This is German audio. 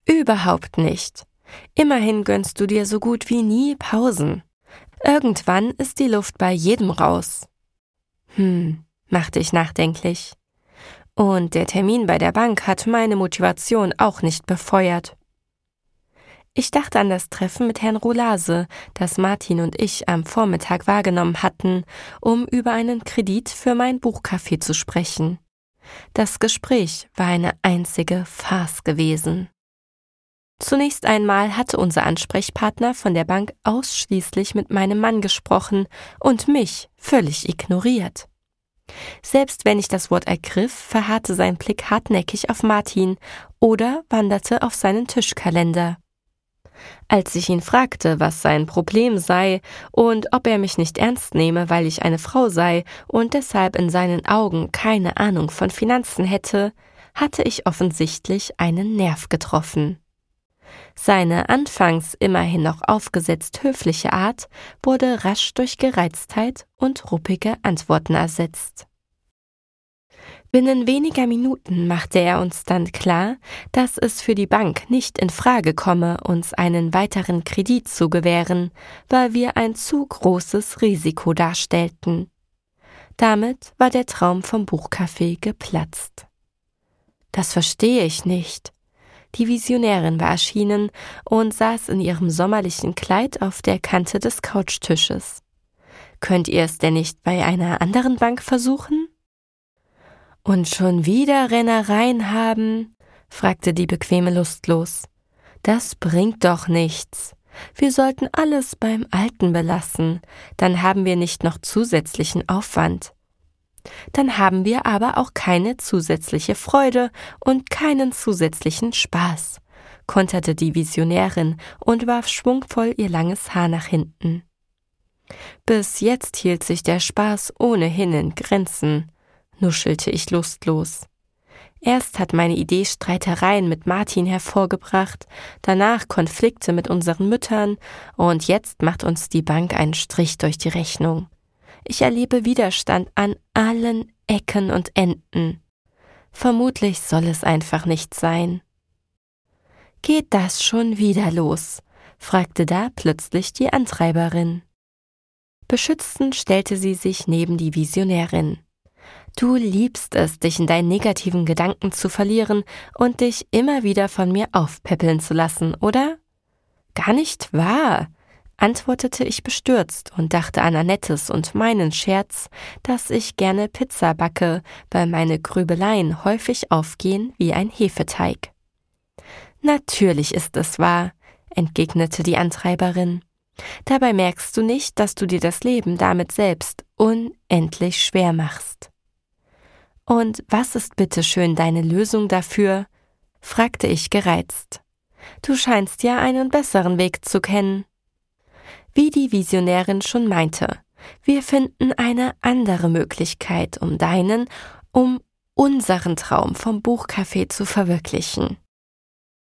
Überhaupt nicht. Immerhin gönnst du dir so gut wie nie Pausen. Irgendwann ist die Luft bei jedem raus. Machte ich nachdenklich. Und der Termin bei der Bank hat meine Motivation auch nicht befeuert. Ich dachte an das Treffen mit Herrn Rolase, das Martin und ich am Vormittag wahrgenommen hatten, um über einen Kredit für mein Buchcafé zu sprechen. Das Gespräch war eine einzige Farce gewesen. Zunächst einmal hatte unser Ansprechpartner von der Bank ausschließlich mit meinem Mann gesprochen und mich völlig ignoriert. Selbst wenn ich das Wort ergriff, verharrte sein Blick hartnäckig auf Martin oder wanderte auf seinen Tischkalender. Als ich ihn fragte, was sein Problem sei und ob er mich nicht ernst nehme, weil ich eine Frau sei und deshalb in seinen Augen keine Ahnung von Finanzen hätte, hatte ich offensichtlich einen Nerv getroffen. Seine anfangs immerhin noch aufgesetzt höfliche Art wurde rasch durch Gereiztheit und ruppige Antworten ersetzt. Binnen weniger Minuten machte er uns dann klar, dass es für die Bank nicht in Frage komme, uns einen weiteren Kredit zu gewähren, weil wir ein zu großes Risiko darstellten. Damit war der Traum vom Buchcafé geplatzt. Das verstehe ich nicht. Die Visionärin war erschienen und saß in ihrem sommerlichen Kleid auf der Kante des Couchtisches. Könnt ihr es denn nicht bei einer anderen Bank versuchen? Und schon wieder Rennereien haben? Fragte die Bequeme lustlos. Das bringt doch nichts. Wir sollten alles beim Alten belassen, dann haben wir nicht noch zusätzlichen Aufwand. Dann haben wir aber auch keine zusätzliche Freude und keinen zusätzlichen Spaß, konterte die Visionärin und warf schwungvoll ihr langes Haar nach hinten. Bis jetzt hielt sich der Spaß ohnehin in Grenzen, nuschelte ich lustlos. Erst hat meine Idee Streitereien mit Martin hervorgebracht, danach Konflikte mit unseren Müttern und jetzt macht uns die Bank einen Strich durch die Rechnung. Ich erlebe Widerstand an allen Ecken und Enden. Vermutlich soll es einfach nicht sein. »Geht das schon wieder los?« fragte da plötzlich die Antreiberin. Beschützend stellte sie sich neben die Visionärin. »Du liebst es, dich in deinen negativen Gedanken zu verlieren und dich immer wieder von mir aufpäppeln zu lassen, oder?« »Gar nicht wahr«, antwortete ich bestürzt und dachte an Annettes und meinen Scherz, dass ich gerne Pizza backe, weil meine Grübeleien häufig aufgehen wie ein Hefeteig. »Natürlich ist es wahr«, entgegnete die Antreiberin. »Dabei merkst du nicht, dass du dir das Leben damit selbst unendlich schwer machst.« »Und was ist bitteschön deine Lösung dafür?« fragte ich gereizt. »Du scheinst ja einen besseren Weg zu kennen.« Wie die Visionärin schon meinte, wir finden eine andere Möglichkeit, um unseren Traum vom Buchcafé zu verwirklichen.